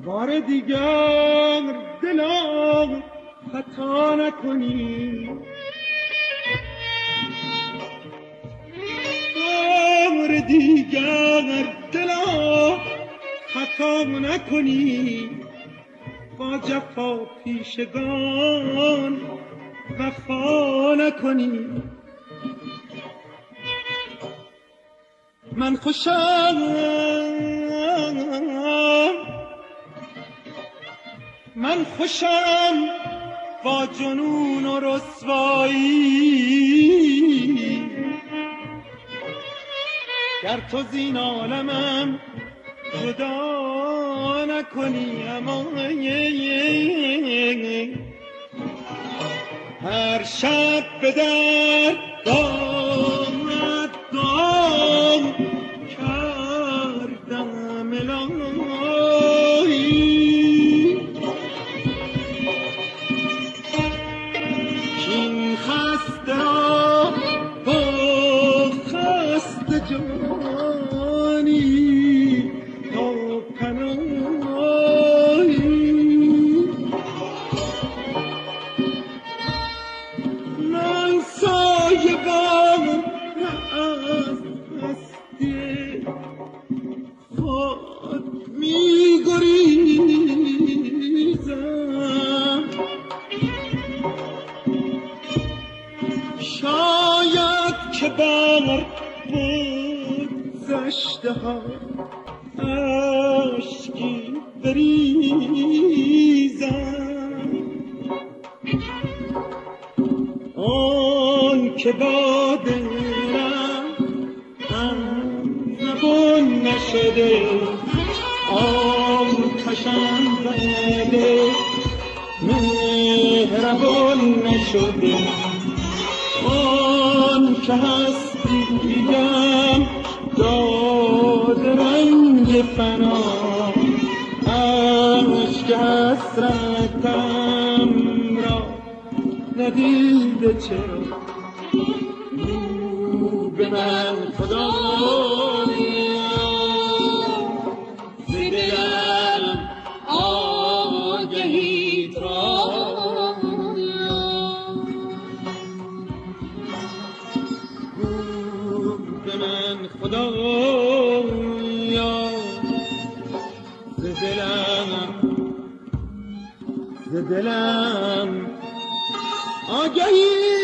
بار دیگر دلا خطا نکنی، بار دیگر دلا خطا نکنی، با جفا پیشگان وفا نکنی. من خوشم با جنون و رسوایی، گر تو زین عالمم جدا نکنی. اما هر شب به در دامت دام کردم الهی، کین خسته را با خسته جانی تا پناهی. من سایه بام از هستی خود می گریزم، شاید که بر گذشته ها اشکی بریزم، آن که با دلم زبان نشده، آتشم زده مهربان نشده، آن که هستیم داد رنگ فنا، عشق حسرتم را ندیده چرا. رو به من خدا ز دلم آگهی را، رو به من خدایا ز دلم آگهی